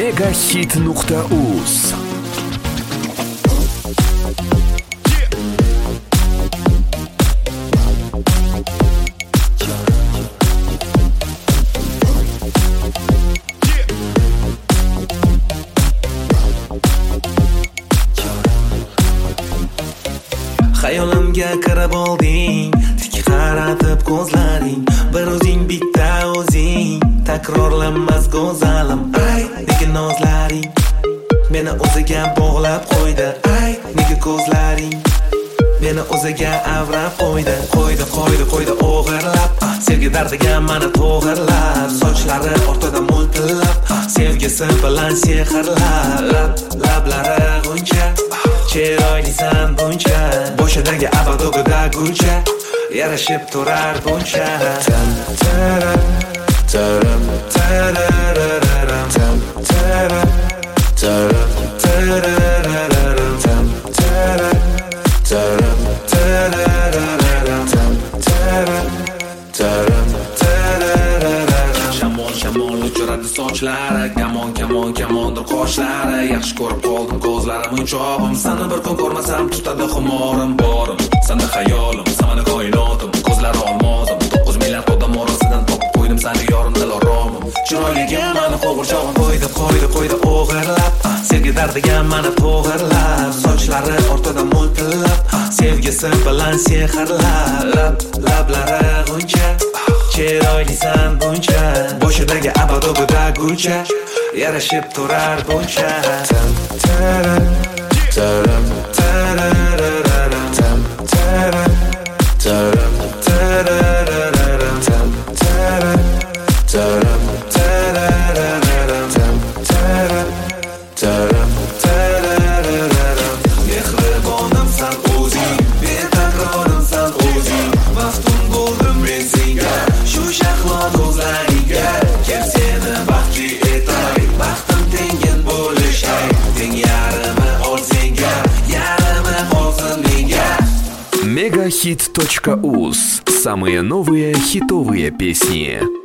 Megahit.uz. Xayolimga kirib olding, tik qaratib ko'zlaring, bir o'zing bitta o'zing, takrorlanmas go'zalim. Ay, nega nozlaring meni o'ziga bog'lab qo'ydi. Ay, nega ko'zlaring meni o'ziga avrab qo'ydi. Qo'ydi o'g'irlab, sevgi dardiga meni to'g'irlab, sochlari ortida mo'ltillab, sevgisi bilan sehrlab, lablari g'uncha, chiroylisan buncha, boshidagi abadogida gulcha, yarashib turar buncha. Tam taram taram tarararam, tam taram taram tarararam, tam taram taram tarararam, tam taram taram tarararam. Shamol uchiradi sochlari, kamondir qoshlari, yaxshi ko'rib qoldim ko'zlarim unchog'im, seni bir kun ko'rmasam tutadi xumorim borim, senda xayolim, samani koinotim, ko'zlari olmozim, 9 milliard odam orasidan topib qo'ydim seni yorim, dil oromim, chiroyligim meni qo'g'irchog'im, qo'ydi o'g'irlab, sevgi dardiga meni to'g'irlab, sochlari ortida mo'ltillab, sevgisi bilan sehrlab, lablari g'uncha, chiroylisan buncha, boshidagi abadogida gulcha, yarashib turar buncha. Tam taram taram tarararam, tam taram taram tarararam, tam taram taram tarararam, tam taram taram tarararam. Mehribonimsan o'zing, betakrorimsan o'zing, maftun bo'ldim men senga, shu shahlo ko'zlaringga, kel seni baxtli etay, baxtim tengin bo'lishay, teng yarimi ol senga, yarimi qolsin menga. Megahit.uz. Самые новые хитовые песни.